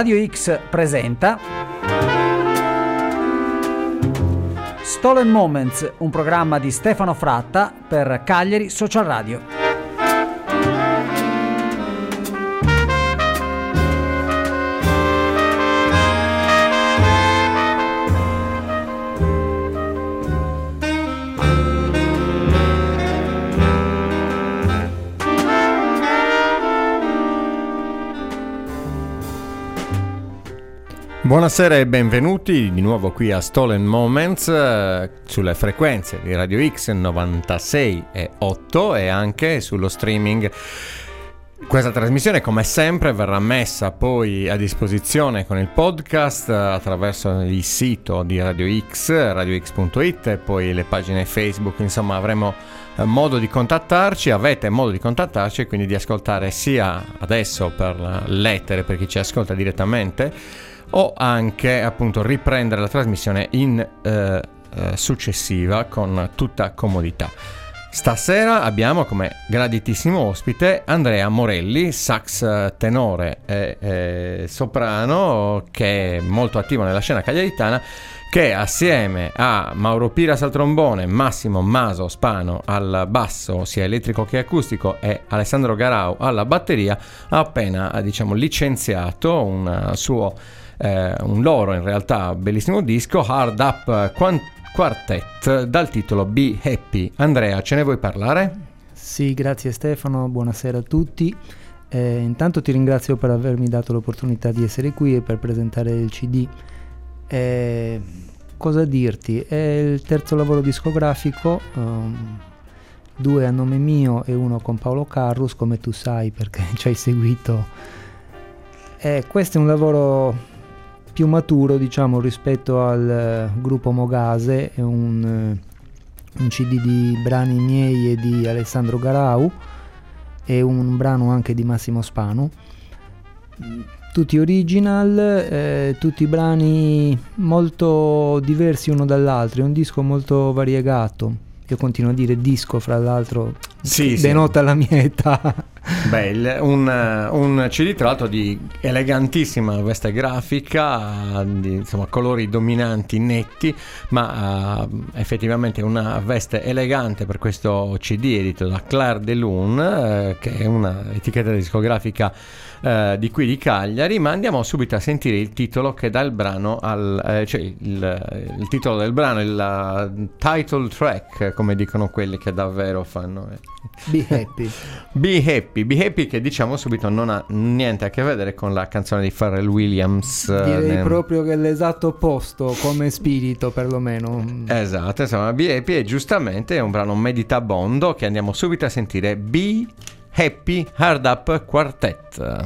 Radio X presenta Stolen Moments, un programma di Stefano Fratta per Cagliari Social Radio. Buonasera e benvenuti di nuovo qui a Stolen Moments sulle frequenze di Radio X 96.8 e anche sullo streaming. Questa trasmissione, come sempre, verrà messa poi a disposizione con il podcast attraverso il sito di Radio X, radiox.it, e poi le pagine Facebook. Insomma, avremo modo di contattarci, avete modo di contattarci e quindi di ascoltare sia adesso per l'etere per chi ci ascolta direttamente, o anche appunto riprendere la trasmissione in successiva con tutta comodità. Stasera abbiamo come graditissimo ospite Andrea Morelli, sax tenore e soprano, che è molto attivo nella scena cagliaritana, che assieme a Mauro Piras al trombone, Massimo Maso Spano al basso sia elettrico che acustico e Alessandro Garau alla batteria ha appena licenziato un loro in realtà bellissimo disco, Hard Up Quartet, dal titolo Be Happy. Andrea, ce ne vuoi parlare? Sì, grazie Stefano, buonasera a tutti. Intanto ti ringrazio per avermi dato l'opportunità di essere qui e per presentare il CD. Cosa dirti? È il terzo lavoro discografico, 2 a nome mio e 1 con Paolo Carrus, come tu sai perché ci hai seguito. Questo è un lavoro più maturo, diciamo, rispetto al gruppo Mogase. È un CD di brani miei e di Alessandro Garau e un brano anche di Massimo Spano, tutti original, tutti brani molto diversi uno dall'altro. È un disco molto variegato. Io continuo a dire disco, fra l'altro, sì, denota sì. La mia età. Beh, un CD tra l'altro di elegantissima veste grafica, di colori dominanti netti, ma effettivamente una veste elegante per questo CD edito da Clair de Lune, che è una etichetta discografica di qui di Cagliari. Ma andiamo subito a sentire il titolo che dà il brano il titolo del brano, il title track, come dicono quelli che davvero fanno. Be Happy. Be Happy. Be Happy, che diciamo subito non ha niente a che vedere con la canzone di Pharrell Williams. Direi proprio che è l'esatto opposto come spirito, perlomeno. Esatto, insomma, Be Happy è giustamente un brano meditabondo che andiamo subito a sentire. Be Happy, Hard Up Quartet.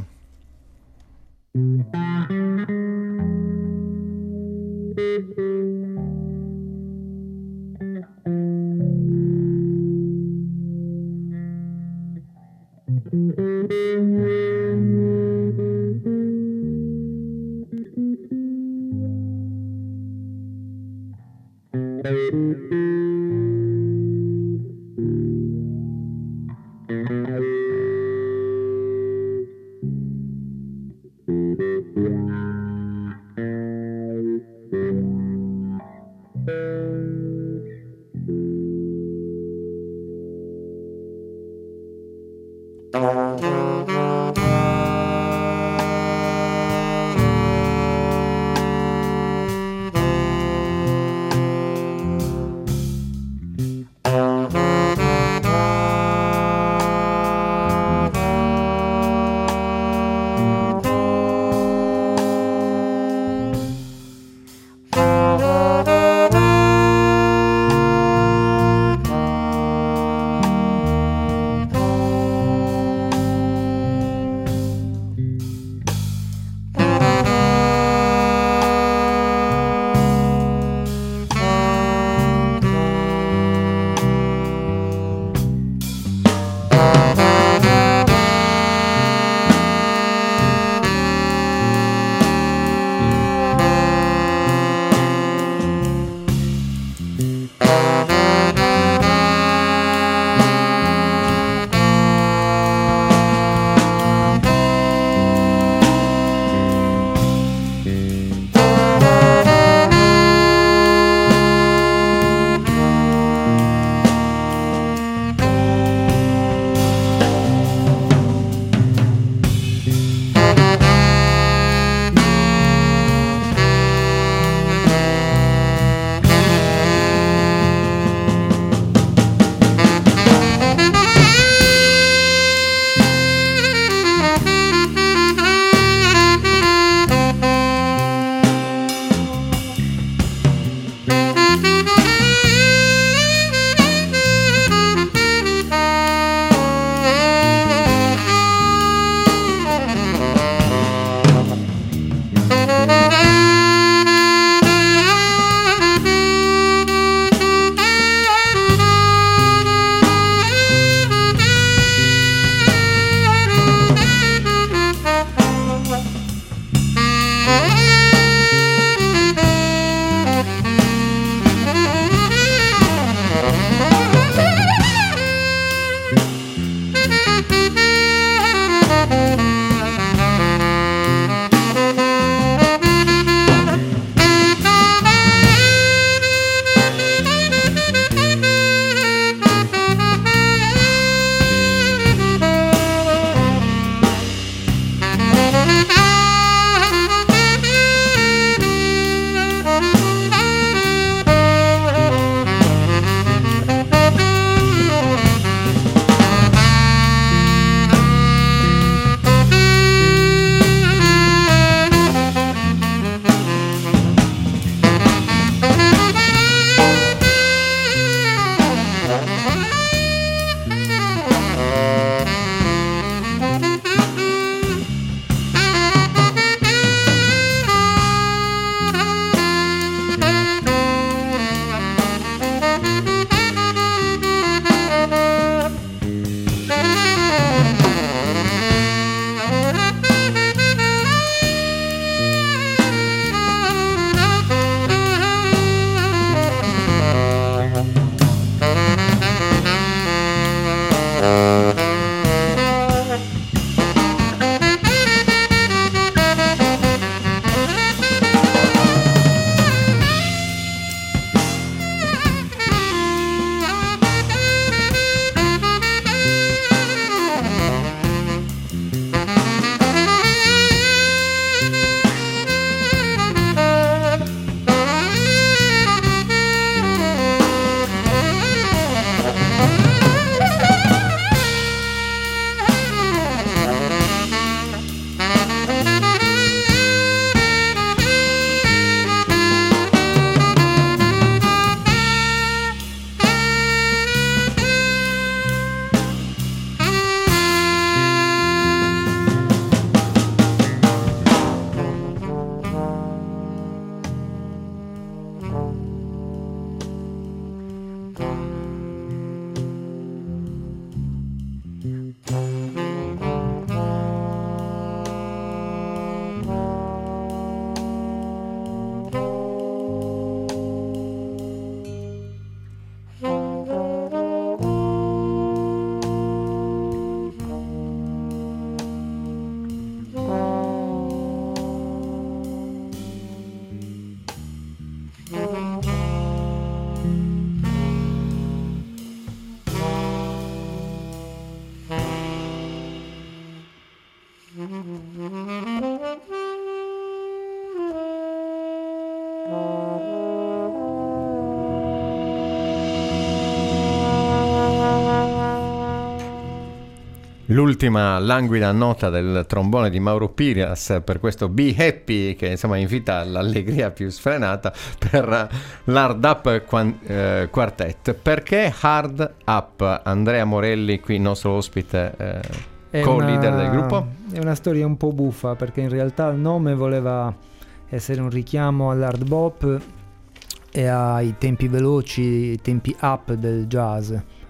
l'ultima languida nota del trombone di Mauro Pirias per questo Be Happy, che insomma invita all'allegria più sfrenata, per l'Hard Up Quartet. Perché Hard Up? Andrea Morelli, qui nostro ospite, co-leader del gruppo. È una storia un po' buffa, perché in realtà il nome voleva essere un richiamo all'hard bop e ai tempi veloci, i tempi up del jazz.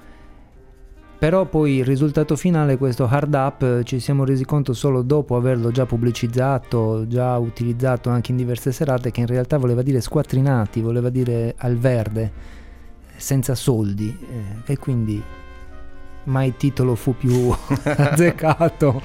Però poi il risultato finale, questo hard up, ci siamo resi conto solo dopo averlo già pubblicizzato, già utilizzato anche in diverse serate, che in realtà voleva dire squattrinati, voleva dire al verde, senza soldi, e quindi mai il titolo fu più azzeccato.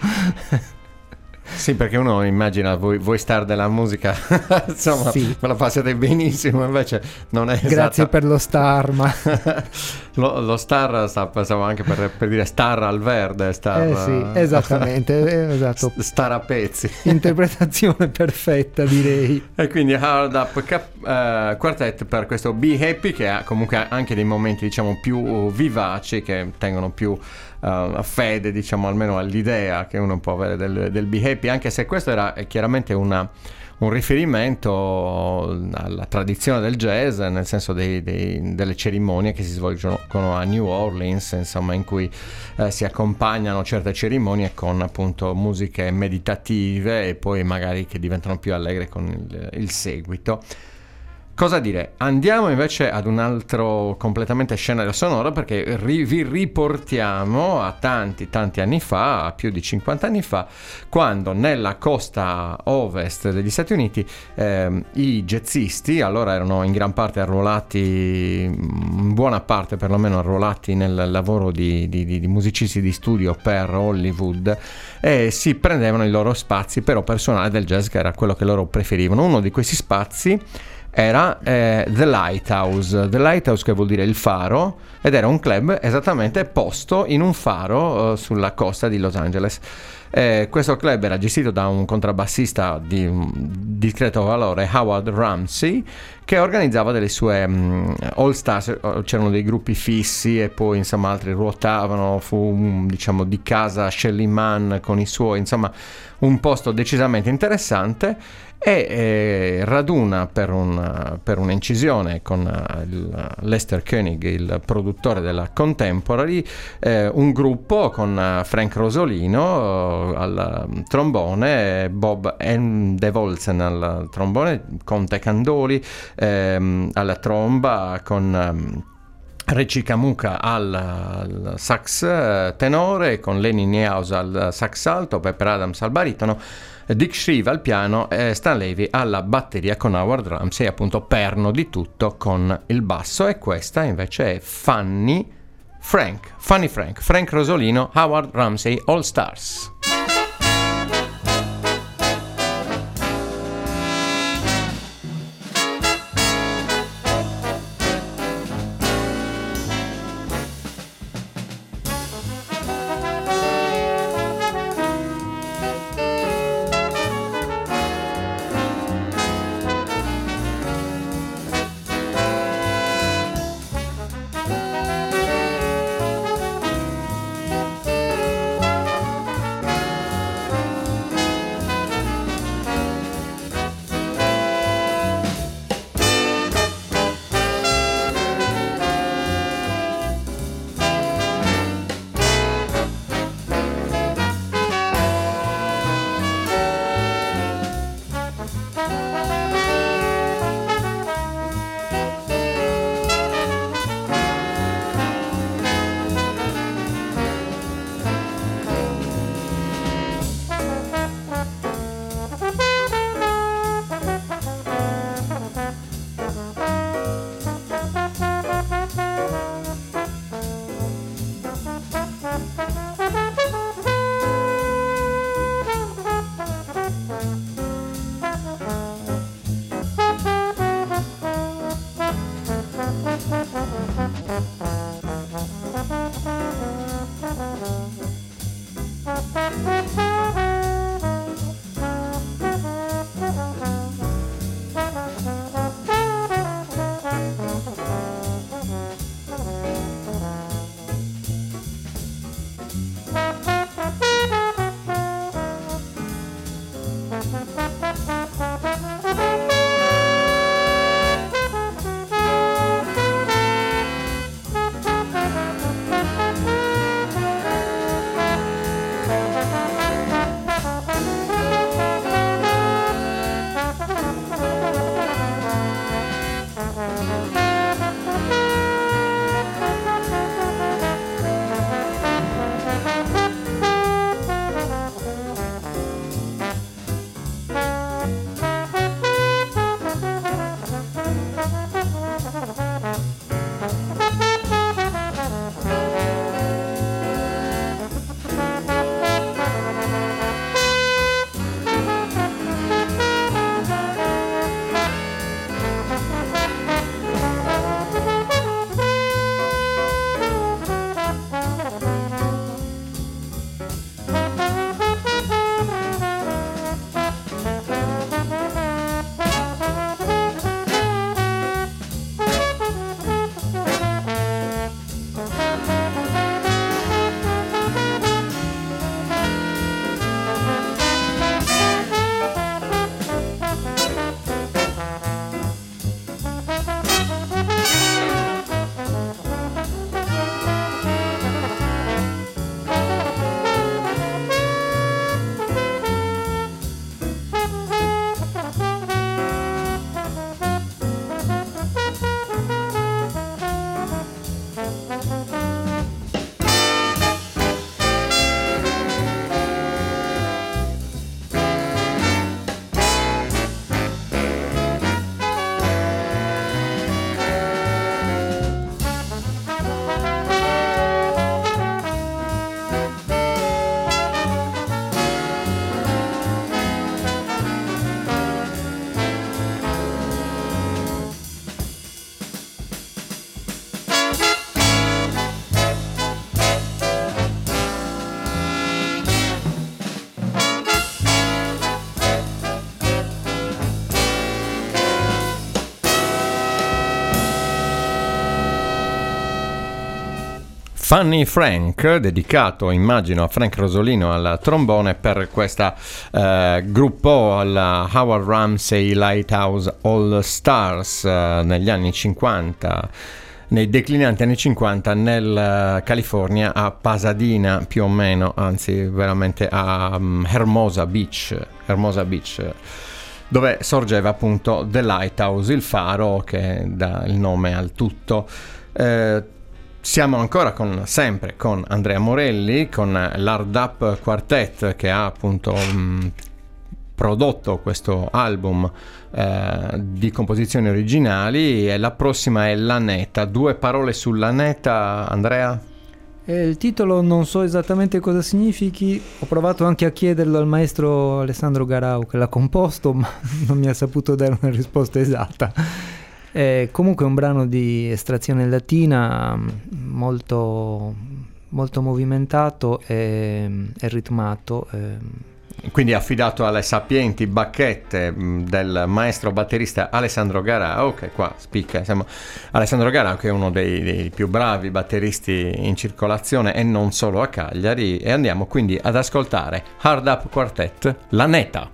Sì, perché uno immagina voi star della musica, insomma, sì, me la passate benissimo, invece non è esatto. Grazie per lo star, ma lo star pensavo anche per dire star al verde, star, sì, esattamente, esatto. Star a pezzi. Interpretazione perfetta, direi. E quindi Hard Up Quartet per questo Be Happy, che ha comunque anche dei momenti, diciamo, più vivaci, che tengono più a fede, diciamo, almeno all'idea che uno può avere del Be Happy, anche se questo era chiaramente un riferimento alla tradizione del jazz, nel senso delle cerimonie che si svolgono a New Orleans, insomma, in cui si accompagnano certe cerimonie con appunto musiche meditative e poi magari che diventano più allegre con il seguito. Cosa dire? Andiamo invece ad un altro completamente scenario sonoro, perché vi riportiamo a tanti anni fa, a più di 50 anni fa, quando nella costa ovest degli Stati Uniti i jazzisti, allora erano in gran parte arruolati, in buona parte perlomeno arruolati nel lavoro di musicisti di studio per Hollywood, e si prendevano i loro spazi però personale del jazz, che era quello che loro preferivano. Uno di questi spazi era The Lighthouse, che vuol dire il faro, ed era un club esattamente posto in un faro sulla costa di Los Angeles. Questo club era gestito da un contrabbassista di discreto valore, Howard Ramsey, che organizzava delle sue all stars. C'erano dei gruppi fissi e poi insomma altri ruotavano. Fu diciamo di casa Shelly Manne con i suoi, insomma un posto decisamente interessante. E raduna per un'incisione con Lester Koenig, il produttore della Contemporary, un gruppo con Frank Rosolino al trombone, Bob Devolsen al trombone, con Te Candoli alla tromba, con Richie Camuca al sax tenore, con Lenny Niehaus al sax alto, Pepper Adams al baritono, Dick Shrieve al piano e Stan Levy alla batteria, con Howard Ramsey appunto perno di tutto con il basso. E questa invece è Funny Frank Rosolino, Howard Ramsey All Stars. Funny Frank, dedicato immagino a Frank Rosolino al trombone per questo gruppo, alla Howard Ramsey Lighthouse All Stars, negli anni 50, nei declinanti anni 50, nel California, a Pasadena più o meno, anzi veramente a Hermosa Beach, dove sorgeva appunto The Lighthouse, il faro che dà il nome al tutto. Siamo ancora sempre con Andrea Morelli, con l'Hard Up Quartet, che ha appunto prodotto questo album di composizioni originali, e la prossima è La Neta. 2 parole sulla Neta, Andrea? Il titolo non so esattamente cosa significhi, ho provato anche a chiederlo al maestro Alessandro Garau che l'ha composto, ma non mi ha saputo dare una risposta esatta. Comunque è un brano di estrazione latina, molto, molto movimentato e ritmato. Quindi affidato alle sapienti bacchette del maestro batterista Alessandro Garau, che qua spicca, insomma, Alessandro Garau, che è uno dei più bravi batteristi in circolazione e non solo a Cagliari. E andiamo quindi ad ascoltare Hard Up Quartet, La Neta.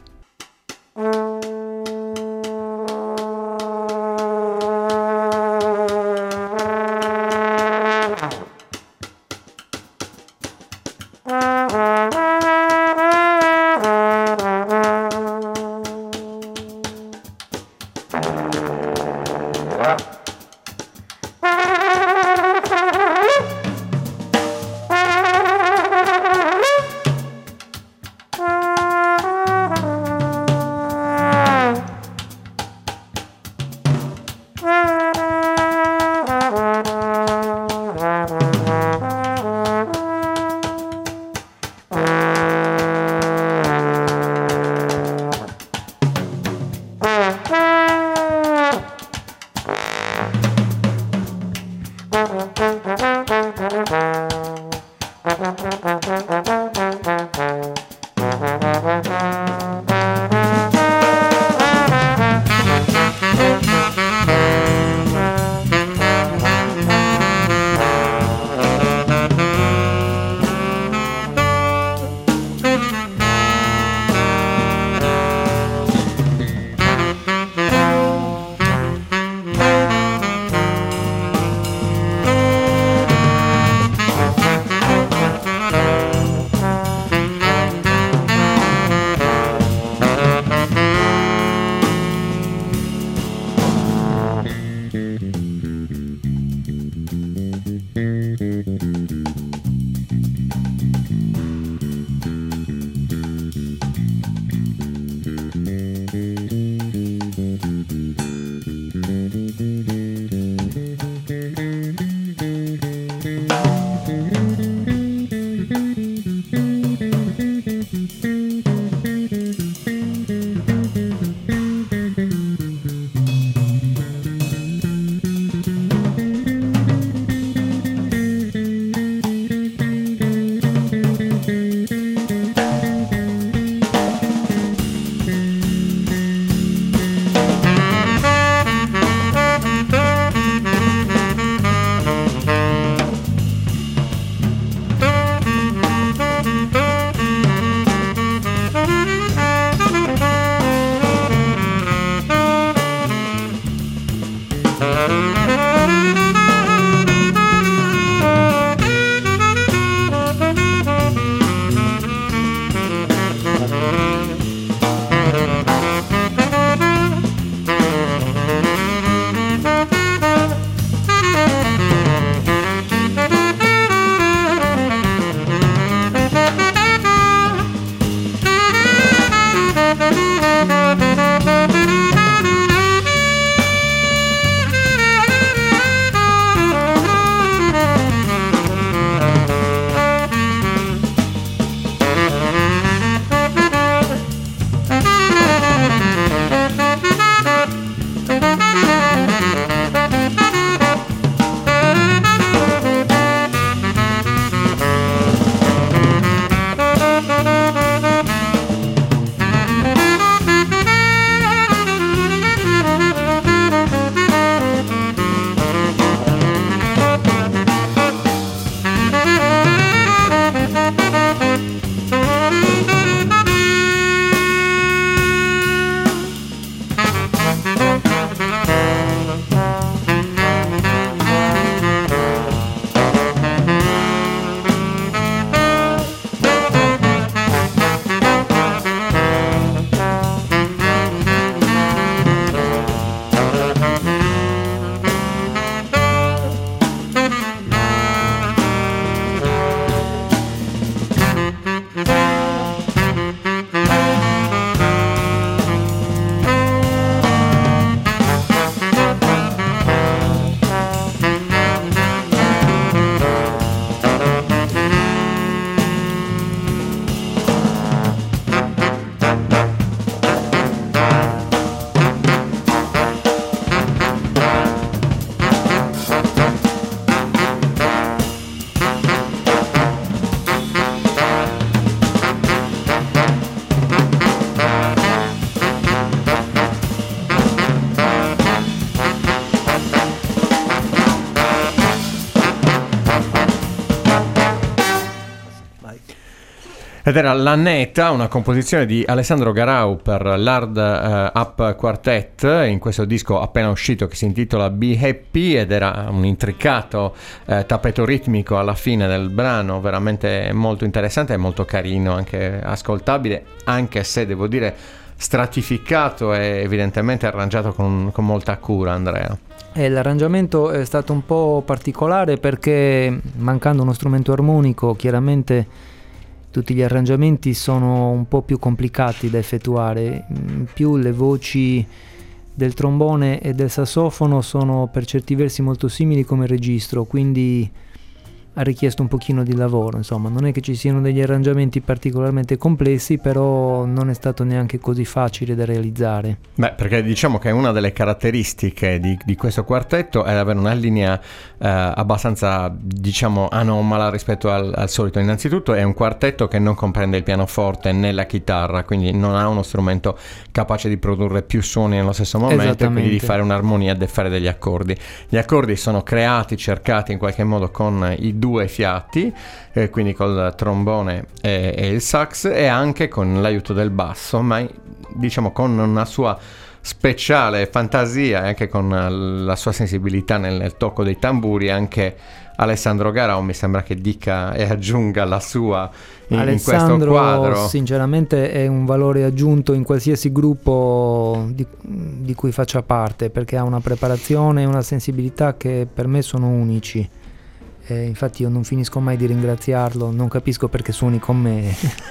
Ed era La Neta, una composizione di Alessandro Garau per l'Hard Up Quartet, in questo disco appena uscito che si intitola Be Happy, ed era un intricato tappeto ritmico alla fine del brano, veramente molto interessante e molto carino, anche ascoltabile, anche se devo dire stratificato e evidentemente arrangiato con molta cura, Andrea. L'arrangiamento è stato un po' particolare perché, mancando uno strumento armonico, chiaramente tutti gli arrangiamenti sono un po' più complicati da effettuare. In più le voci del trombone e del sassofono sono per certi versi molto simili come registro, quindi ha richiesto un pochino di lavoro. Insomma, non è che ci siano degli arrangiamenti particolarmente complessi, però non è stato neanche così facile da realizzare. Beh, perché diciamo che una delle caratteristiche di questo quartetto è avere una linea abbastanza, diciamo, anomala rispetto al solito. Innanzitutto è un quartetto che non comprende il pianoforte né la chitarra, quindi non ha uno strumento capace di produrre più suoni nello stesso momento e quindi di fare un'armonia e fare degli accordi. Gli accordi sono creati, cercati in qualche modo con i due fiati, quindi col trombone e il sax, e anche con l'aiuto del basso, ma diciamo con una sua speciale fantasia e anche con la sua sensibilità nel tocco dei tamburi. Anche Alessandro Garau mi sembra che dica e aggiunga la sua in questo quadro. Sinceramente è un valore aggiunto in qualsiasi gruppo di cui faccia parte, perché ha una preparazione e una sensibilità che per me sono unici. Infatti io non finisco mai di ringraziarlo, non capisco perché suoni con me.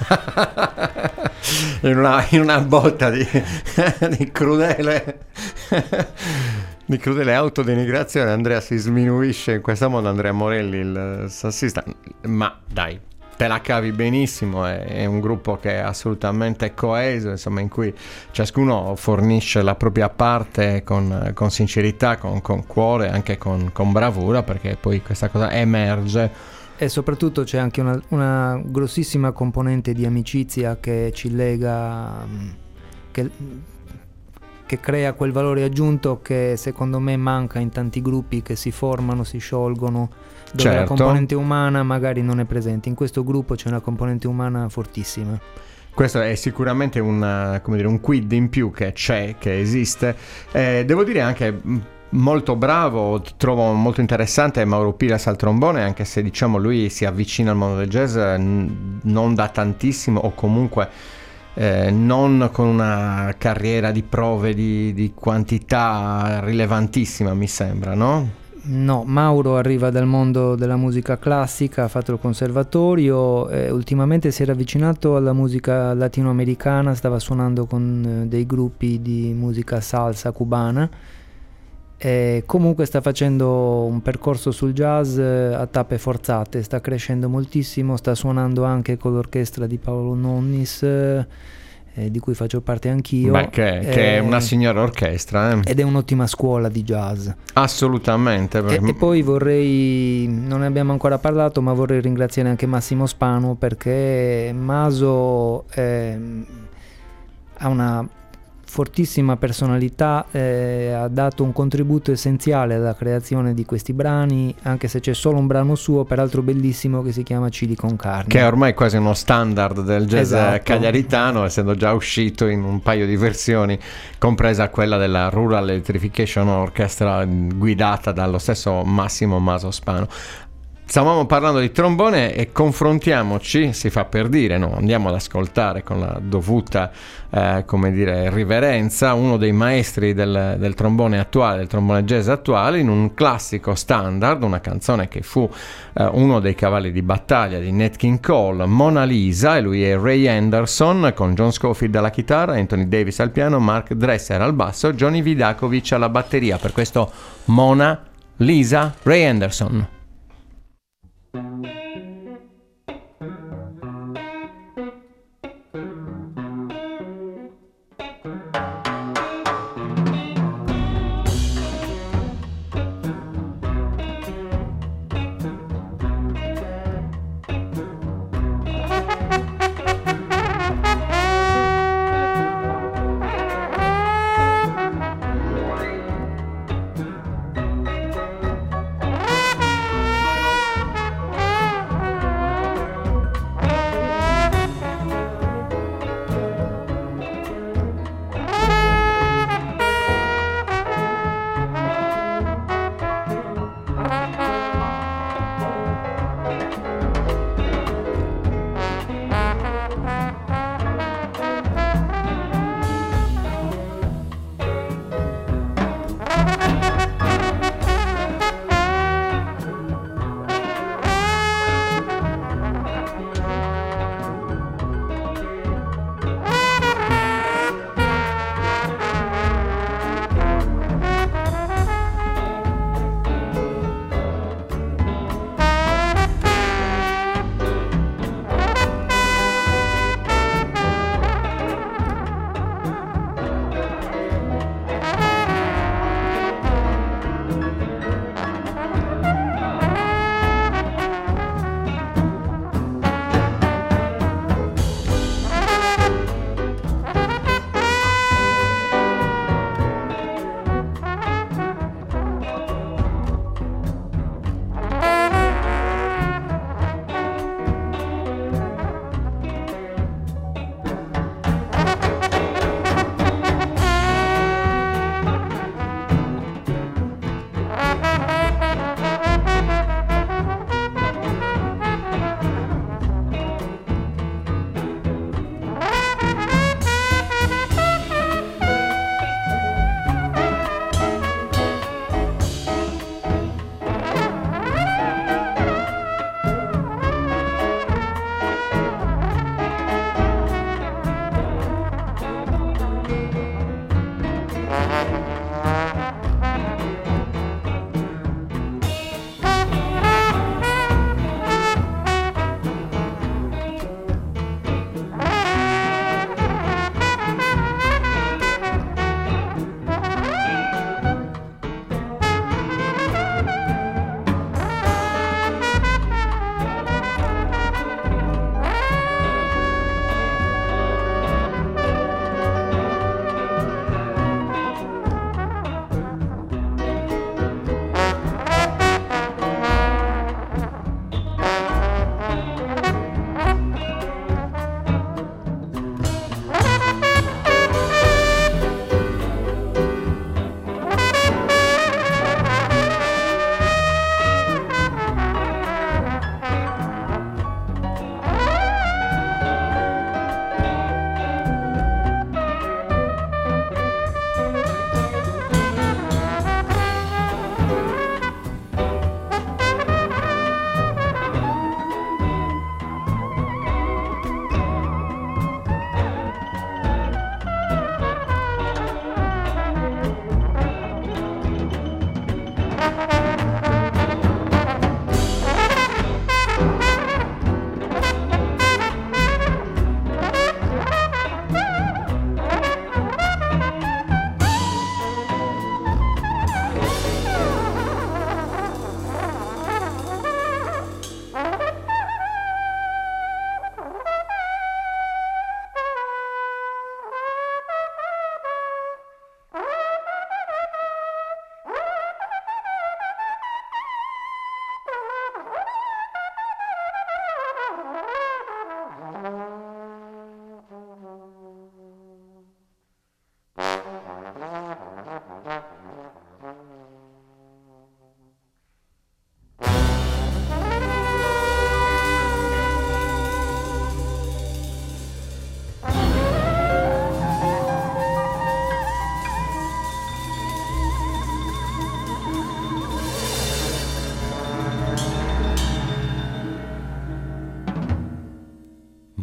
in una botta di crudele di crudele autodenigrazione, Andrea si sminuisce in questo modo. Andrea Morelli, il sassista, ma dai, te la cavi benissimo, è un gruppo che è assolutamente coeso, insomma, in cui ciascuno fornisce la propria parte con sincerità, con cuore, anche con bravura, perché poi questa cosa emerge. E soprattutto c'è anche una grossissima componente di amicizia che ci lega, che crea quel valore aggiunto che secondo me manca in tanti gruppi che si formano, si sciolgono, dove la componente umana magari non è presente. In questo gruppo c'è una componente umana fortissima. Questo è sicuramente un quid in più che c'è, che esiste. Devo dire anche molto bravo, trovo molto interessante Mauro Pilas al trombone, anche se diciamo lui si avvicina al mondo del jazz non da tantissimo, o comunque non con una carriera di prove di quantità rilevantissima, mi sembra, no? No, Mauro arriva dal mondo della musica classica, ha fatto il conservatorio, ultimamente si era avvicinato alla musica latinoamericana, stava suonando con dei gruppi di musica salsa cubana, e comunque sta facendo un percorso sul jazz a tappe forzate, sta crescendo moltissimo, sta suonando anche con l'orchestra di Paolo Nonnis, di cui faccio parte anch'io. Beh, che è una signora orchestra, ed è un'ottima scuola di jazz, assolutamente. E poi vorrei, non ne abbiamo ancora parlato, ma vorrei ringraziare anche Massimo Spanu, perché Maso ha una fortissima personalità, ha dato un contributo essenziale alla creazione di questi brani, anche se c'è solo un brano suo, peraltro bellissimo, che si chiama Chili con carne, che è ormai quasi uno standard del jazz, esatto, cagliaritano, essendo già uscito in un paio di versioni, compresa quella della Rural Electrification Orchestra guidata dallo stesso Massimo Maso Spanu. Stavamo parlando di trombone e confrontiamoci, si fa per dire, no? Andiamo ad ascoltare con la dovuta riverenza uno dei maestri del trombone attuale, del trombone jazz attuale, in un classico standard, una canzone che fu uno dei cavalli di battaglia di Nat King Cole, Mona Lisa, e lui è Ray Anderson, con John Scofield alla chitarra, Anthony Davis al piano, Mark Dresser al basso, Johnny Vidakovic alla batteria. Per questo Mona Lisa, Ray Anderson.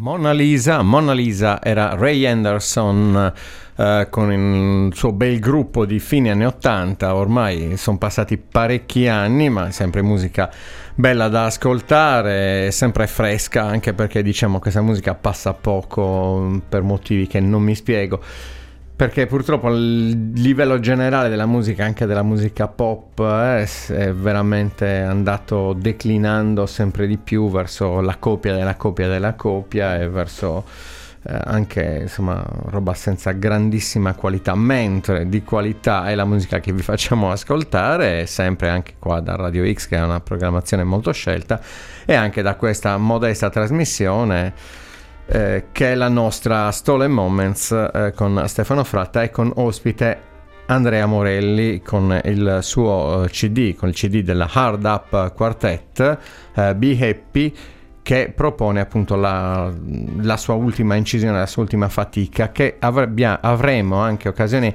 Mona Lisa era Ray Anderson con il suo bel gruppo di fine anni 80, ormai sono passati parecchi anni, ma sempre musica bella da ascoltare, sempre fresca, anche perché diciamo che questa musica passa poco per motivi che non mi spiego. Perché purtroppo il livello generale della musica, anche della musica pop, è veramente andato declinando sempre di più verso la copia della copia della copia e verso anche insomma roba senza grandissima qualità, mentre di qualità è la musica che vi facciamo ascoltare, sempre anche qua da Radio X, che è una programmazione molto scelta, e anche da questa modesta trasmissione che è la nostra Stolen Moments con Stefano Fratta e con ospite Andrea Morelli con il suo CD, con il CD della Hard Up Quartet, Be Happy, che propone appunto la sua ultima incisione, la sua ultima fatica, che avremo anche occasione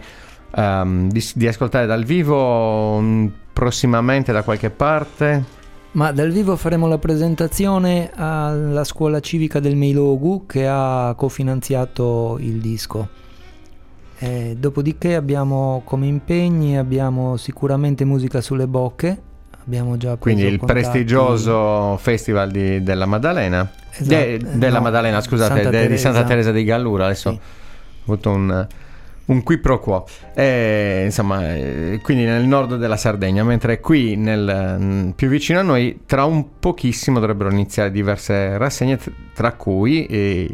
di ascoltare dal vivo prossimamente da qualche parte. Ma dal vivo faremo la presentazione alla scuola civica del Meilogu, che ha cofinanziato il disco. Dopodiché abbiamo come impegni sicuramente musica sulle bocche, abbiamo già preso quindi il contatti. Prestigioso festival della Maddalena, della Maddalena, scusate, di Santa Teresa di Gallura. Adesso sì. Ho avuto un qui pro quo, insomma, quindi nel nord della Sardegna, mentre qui più vicino a noi tra un pochissimo dovrebbero iniziare diverse rassegne, tra cui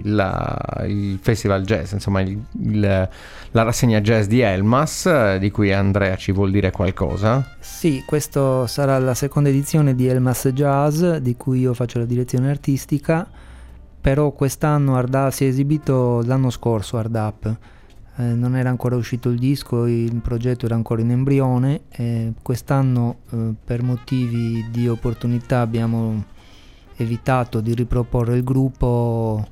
il Festival Jazz, insomma la rassegna jazz di Elmas, di cui Andrea ci vuol dire qualcosa. Sì, questo sarà la seconda edizione di Elmas Jazz, di cui io faccio la direzione artistica, però quest'anno si è esibito l'anno scorso Hard Up. Non era ancora uscito il disco, il progetto era ancora in embrione. Quest'anno per motivi di opportunità abbiamo evitato di riproporre il gruppo.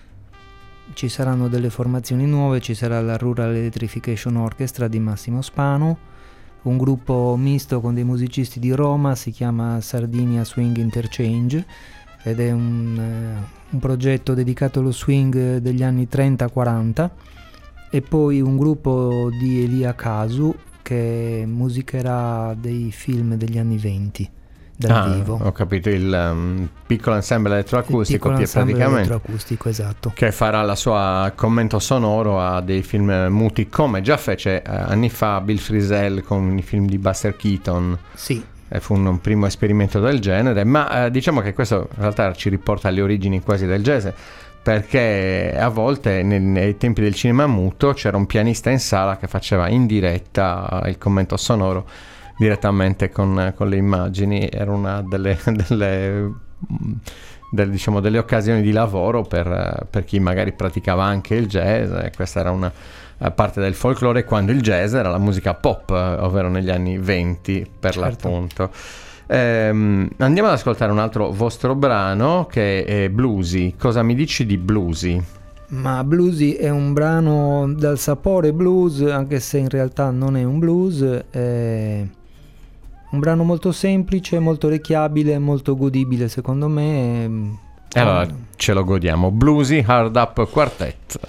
Ci saranno delle formazioni nuove, ci sarà la Rural Electrification Orchestra di Massimo Spano, un gruppo misto con dei musicisti di Roma, si chiama Sardinia Swing Interchange ed è un progetto dedicato allo swing degli anni 30-40. E poi un gruppo di Elia Casu che musicherà dei film degli anni 20 dal vivo. Ho capito, il piccolo ensemble elettroacustico, elettroacustico, esatto, che farà la sua commento sonoro a dei film muti, come già fece anni fa Bill Frisell con i film di Buster Keaton. Sì. Fu un primo esperimento del genere, ma diciamo che questo in realtà ci riporta alle origini quasi del jazz, perché a volte nei tempi del cinema muto c'era un pianista in sala che faceva in diretta il commento sonoro direttamente con le immagini. Era una delle occasioni di lavoro per chi magari praticava anche il jazz, e questa era una parte del folklore, quando il jazz era la musica pop, ovvero negli anni 20 per l'appunto. Andiamo ad ascoltare un altro vostro brano che è Bluesy. Cosa mi dici di Bluesy? Ma Bluesy è un brano dal sapore blues, anche se in realtà non è un blues, è un brano molto semplice, molto orecchiabile, molto godibile secondo me. Allora ce lo godiamo. Bluesy Hard Up Quartet.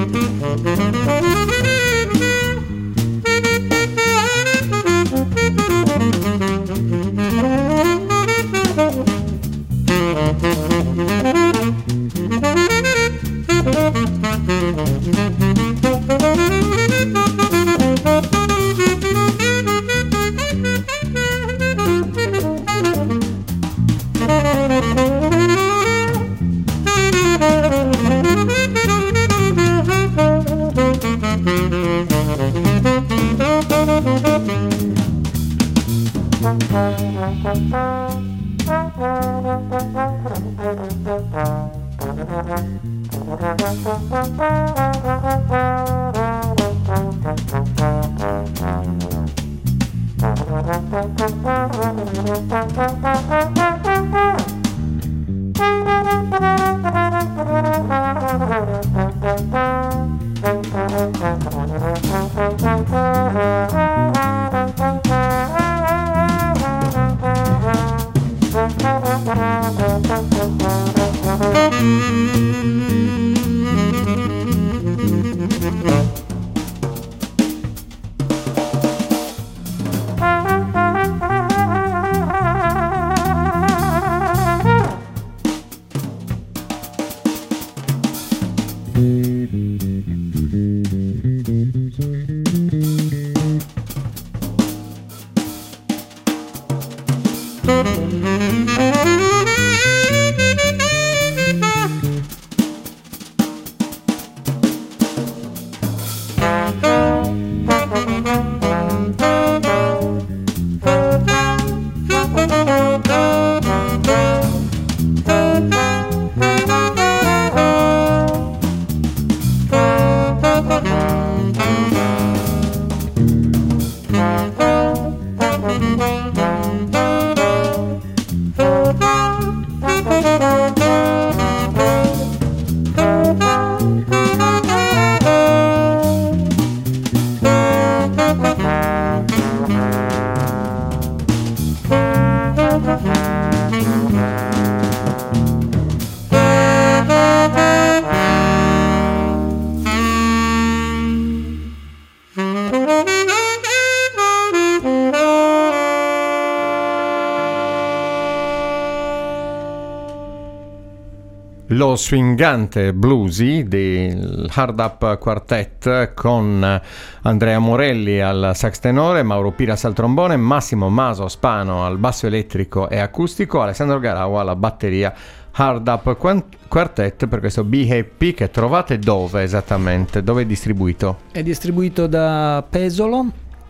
Lo swingante bluesy del Hard Up Quartet con Andrea Morelli al sax tenore, Mauro Piras al trombone, Massimo Maso Spano al basso elettrico e acustico, Alessandro Garau alla batteria. Hard Up Quartet per questo BAP che trovate dove esattamente? Dove è distribuito? È distribuito da Pesolo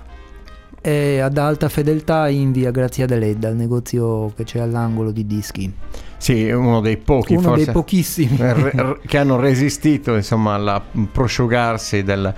e ad alta fedeltà in via Grazia Deledda, il negozio che c'è all'angolo di dischi. Sì, uno dei pochi, uno forse dei pochissimi che hanno resistito, insomma, al prosciugarsi della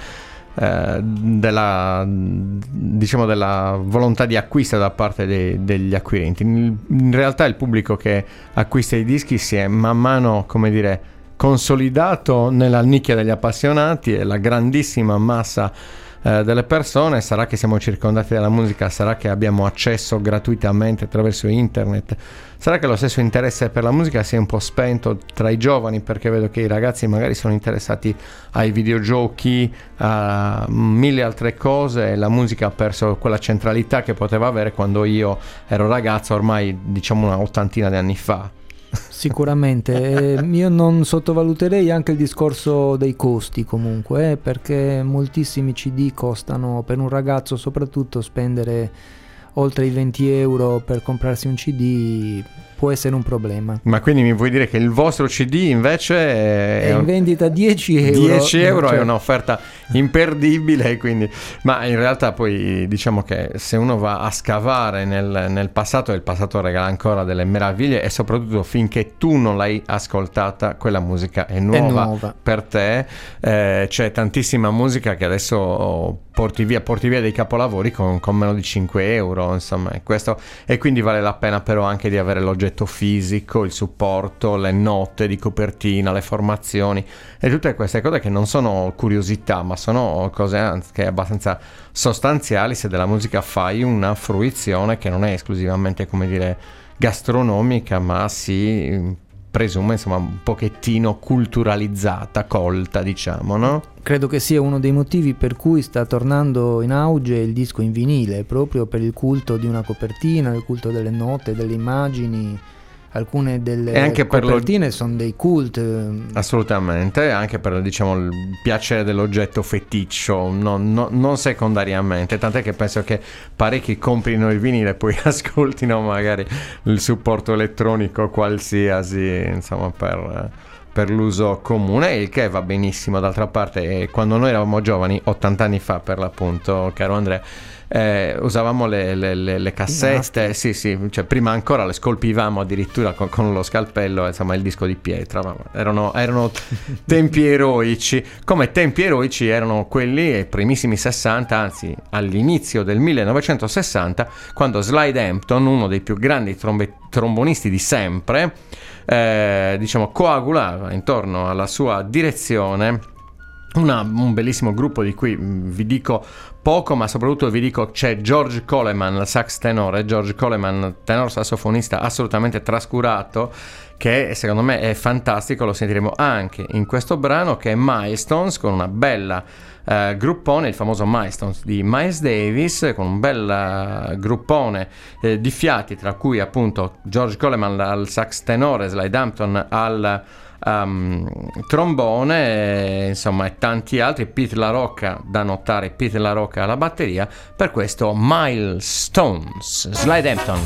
volontà di acquisto da parte degli acquirenti. In realtà il pubblico che acquista i dischi si è man mano, come dire, consolidato nella nicchia degli appassionati, e la grandissima massa delle persone, sarà che siamo circondati dalla musica, sarà che abbiamo accesso gratuitamente attraverso internet, sarà che lo stesso interesse per la musica si è un po' spento tra i giovani, perché vedo che i ragazzi magari sono interessati ai videogiochi, a mille altre cose, e la musica ha perso quella centralità che poteva avere quando io ero ragazzo, ormai diciamo una ottantina di anni fa. Sicuramente, io non sottovaluterei anche il discorso dei costi comunque, perché moltissimi CD costano, per un ragazzo soprattutto, spendere oltre i 20 euro per comprarsi un CD può essere un problema. Ma quindi mi vuoi dire che il vostro CD invece è in vendita 10 euro? 10 euro cioè, è un'offerta imperdibile, quindi. Ma in realtà poi diciamo che se uno va a scavare nel passato, il passato regala ancora delle meraviglie, e soprattutto finché tu non l'hai ascoltata quella musica è nuova. Per te. C'è tantissima musica che adesso porti via dei capolavori con meno di 5 euro, insomma, e quindi vale la pena però anche di avere l'oggetto fisico, il supporto, le note di copertina, le formazioni e tutte queste cose che non sono curiosità, ma sono cose anche abbastanza sostanziali se della musica fai una fruizione che non è esclusivamente, come dire, gastronomica, ma si presumo, insomma, un pochettino culturalizzata, colta, diciamo, no? Credo che sia uno dei motivi per cui sta tornando in auge il disco in vinile, proprio per il culto di una copertina, il culto delle note, delle immagini. Alcune delle anche copertine sono dei cult. Assolutamente, anche per, diciamo, il piacere dell'oggetto feticcio, non secondariamente, tant'è che penso che parecchi comprino il vinile e poi ascoltino magari il supporto elettronico qualsiasi, insomma, per l'uso comune, il che va benissimo. D'altra parte, quando noi eravamo giovani, 80 anni fa per l'appunto, caro Andrea, usavamo le cassette, sì, cioè prima ancora le scolpivamo addirittura con lo scalpello, insomma, il disco di pietra. Erano tempi eroici, come tempi eroici erano quelli ai primissimi 60, anzi all'inizio del 1960, quando Slide Hampton, uno dei più grandi trombonisti di sempre, diciamo, coagulava intorno alla sua direzione un bellissimo gruppo di cui vi dico poco, ma soprattutto vi dico c'è George Coleman, sax tenore, George Coleman, tenor sassofonista assolutamente trascurato, che secondo me è fantastico. Lo sentiremo anche in questo brano, che è Milestones, con una bella gruppone, il famoso Milestones di Miles Davis, con un bel gruppone di fiati, tra cui appunto George Coleman al sax tenore, Slide Hampton al trombone, insomma, e tanti altri. Pete La Rocca, da notare, Pete La Rocca alla batteria, per questo Milestones, Slide Hampton.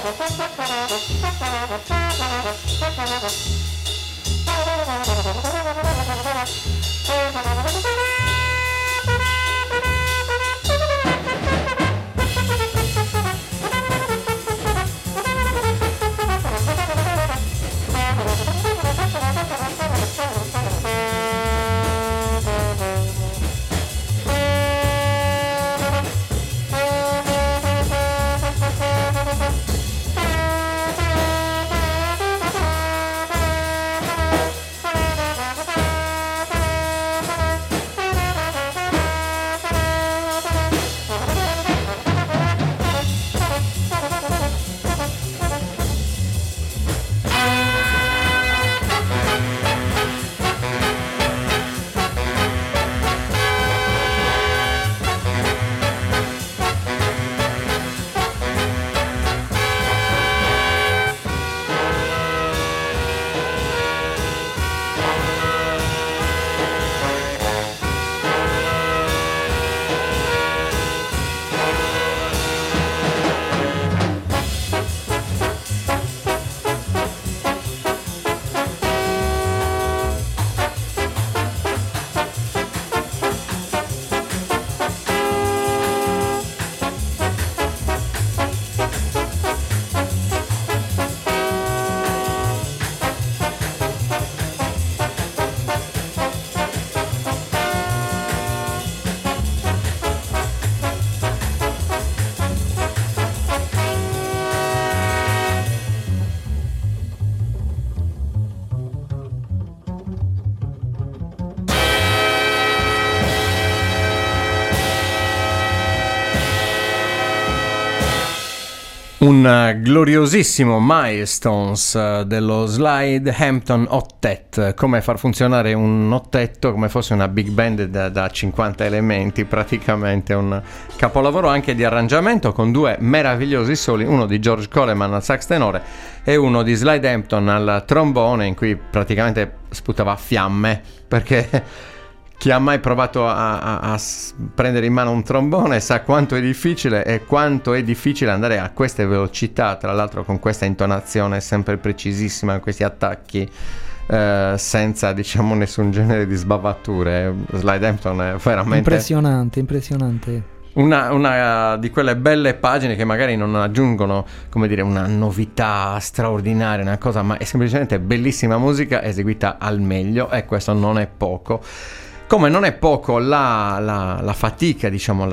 Un gloriosissimo milestones dello Slide Hampton Octet, come far funzionare un ottetto come fosse una big band da 50 elementi, praticamente un capolavoro anche di arrangiamento con due meravigliosi soli, uno di George Coleman al sax tenore e uno di Slide Hampton al trombone, in cui praticamente sputava fiamme, perché chi ha mai provato a prendere in mano un trombone sa quanto è difficile e quanto è difficile andare a queste velocità, tra l'altro con questa intonazione sempre precisissima, questi attacchi senza, diciamo, nessun genere di sbavature. Slide Hampton è veramente impressionante. Una di quelle belle pagine che magari non aggiungono, come dire, una novità straordinaria, una cosa, ma è semplicemente bellissima musica eseguita al meglio, e questo non è poco. Come non è poco la fatica, diciamo,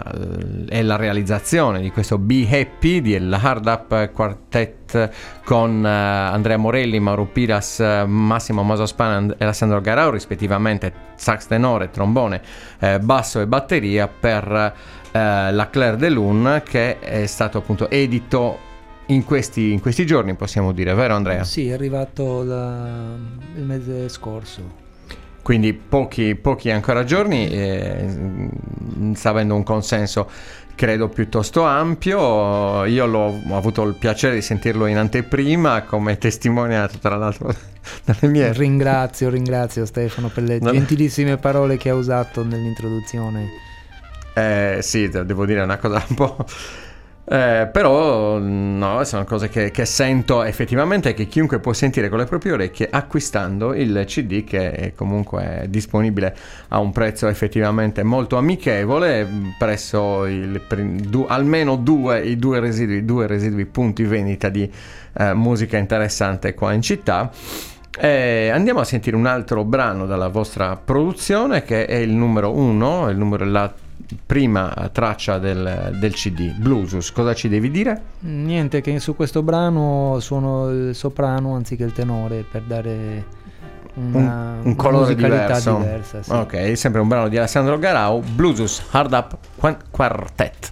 e la realizzazione di questo Be Happy del Hard Up Quartet con Andrea Morelli, Mauro Piras, Massimo Masospan e Alessandro Garau, rispettivamente sax tenore, trombone, basso e batteria, per la Clair de Lune, che è stato appunto edito in questi giorni, possiamo dire, vero Andrea? Sì, è arrivato il mese scorso. Quindi pochi ancora giorni, sta avendo un consenso credo piuttosto ampio. Io ho avuto il piacere di sentirlo in anteprima, come testimoniato tra l'altro dalle mie... Ringrazio Stefano per le gentilissime parole che ha usato nell'introduzione. Sì, devo dire una cosa un po'... però no, sono cose che sento effettivamente, che chiunque può sentire con le proprie orecchie acquistando il CD, che è comunque disponibile a un prezzo effettivamente molto amichevole presso almeno due residui punti vendita di musica interessante qua in città. Andiamo a sentire un altro brano dalla vostra produzione, che è il numero 1, la prima traccia del CD, Bluesus. Cosa ci devi dire? Niente, che su questo brano suono il soprano anziché il tenore, per dare un colore diversa, sì. Ok, sempre un brano di Alessandro Garau, Bluesus Hard Up Quartet.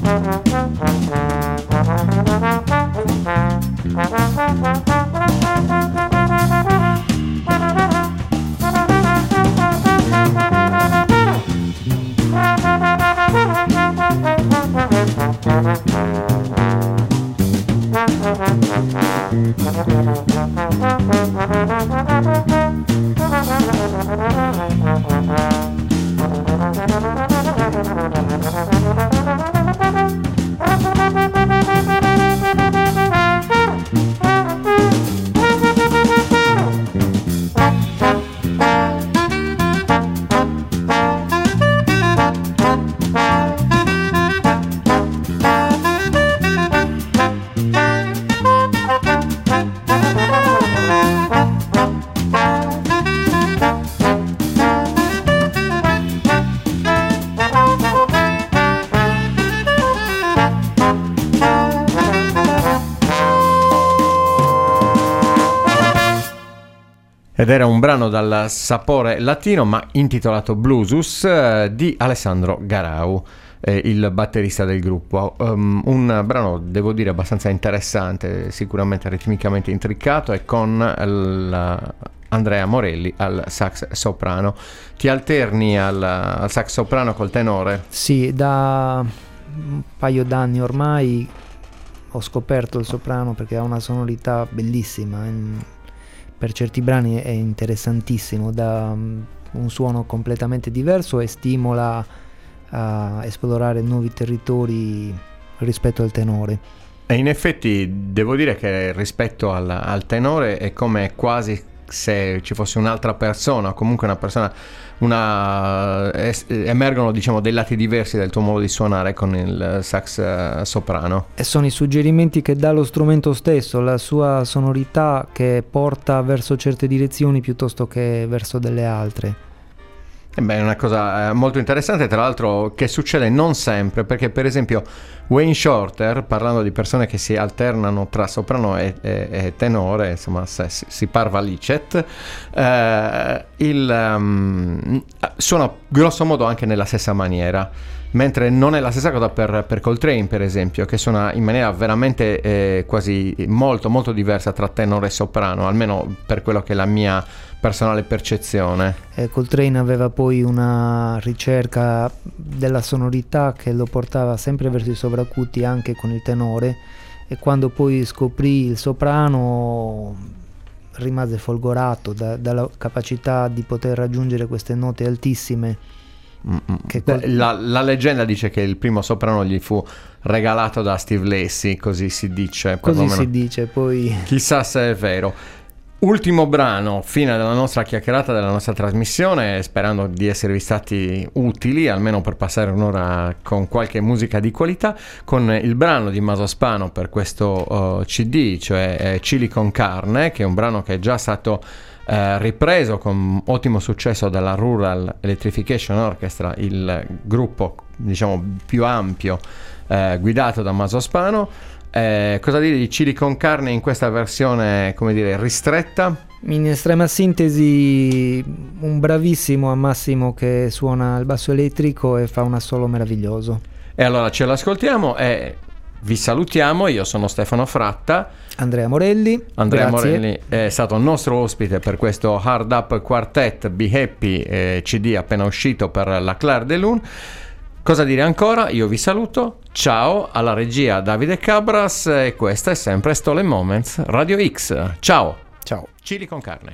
Ed era un brano dal sapore latino ma intitolato Bluesus di Alessandro Garau, il batterista del gruppo. Un brano, devo dire, abbastanza interessante, sicuramente ritmicamente intricato e con Andrea Morelli al sax soprano. Ti alterni al sax soprano col tenore? Sì, da un paio d'anni ormai ho scoperto il soprano perché ha una sonorità bellissima. Per certi brani è interessantissimo, dà un suono completamente diverso e stimola a esplorare nuovi territori rispetto al tenore. E in effetti devo dire che rispetto al tenore è come quasi se ci fosse un'altra persona, o comunque una persona, emergono, diciamo, dei lati diversi del tuo modo di suonare con il sax soprano. E sono i suggerimenti che dà lo strumento stesso, la sua sonorità che porta verso certe direzioni piuttosto che verso delle altre. Beh, è una cosa molto interessante, tra l'altro, che succede non sempre, perché per esempio Wayne Shorter, parlando di persone che si alternano tra soprano e tenore, insomma si parva licet, suona grosso modo anche nella stessa maniera, mentre non è la stessa cosa per Coltrane, per esempio, che suona in maniera veramente quasi molto molto diversa tra tenore e soprano, almeno per quello che è la mia personale percezione. Coltrane aveva poi una ricerca della sonorità che lo portava sempre verso i sovracuti anche con il tenore, e quando poi scoprì il soprano rimase folgorato dalla capacità di poter raggiungere queste note altissime. La leggenda dice che il primo soprano gli fu regalato da Steve Lacy, così si dice. Così si dice, poi chissà se è vero. Ultimo brano, fine della nostra chiacchierata, della nostra trasmissione, sperando di esservi stati utili, almeno per passare un'ora con qualche musica di qualità, con il brano di Maso Spano per questo CD, cioè Chili con carne, che è un brano che è già stato ripreso con ottimo successo dalla Rural Electrification Orchestra, il gruppo, diciamo, più ampio guidato da Maso Spano. Cosa dire di Chili con carne in questa versione, come dire, ristretta? In estrema sintesi, un bravissimo Massimo che suona il basso elettrico e fa un assolo meraviglioso. E allora ce l'ascoltiamo e vi salutiamo. Io sono Stefano Fratta. Andrea Morelli. Andrea Morelli è stato il nostro ospite per questo Hard Up Quartet Be Happy, CD appena uscito per la Clair de Lune. Cosa dire ancora? Io vi saluto, ciao, alla regia Davide Cabras, e questa è sempre Stolen Moments Radio X. Ciao. Ciao. Chili con carne.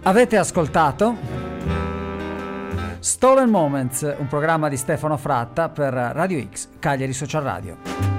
Avete ascoltato Stolen Moments, un programma di Stefano Fratta per Radio X, Cagliari Social Radio.